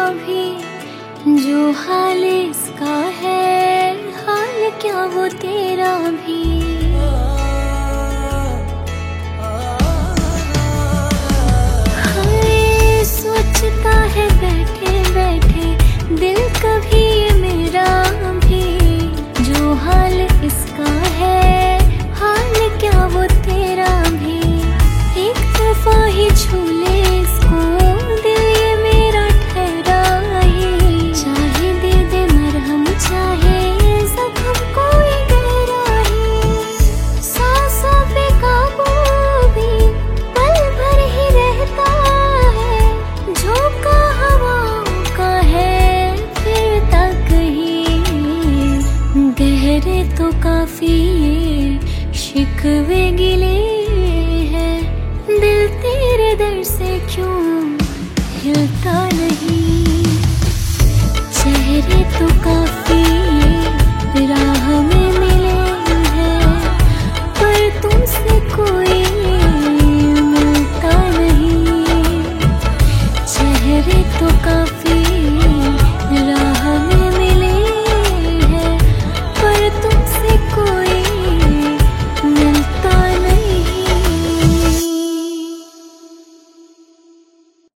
भी, जो हाल इसका है हाल क्या वो तेरा भी। हाय सोचता है बैठे बैठे दिल कभी ये मेरा भी, जो हाल इसका है हाल क्या वो तेरा भी। एक दफा ही छू ले इसको दिल ये मेरा ठहरा ही, चाहे दे दे मरहम चाहे जख्म कोई गहरा ही। सांसों पे काबू भी पल भर ही रहता है, झोंका हवाओं का है फिरता कहीं। गहरे तो काफी ये शिकवे गिले हैं, दिल तेरे दर से क्यों हिलता नहीं। चेहरे तो काफी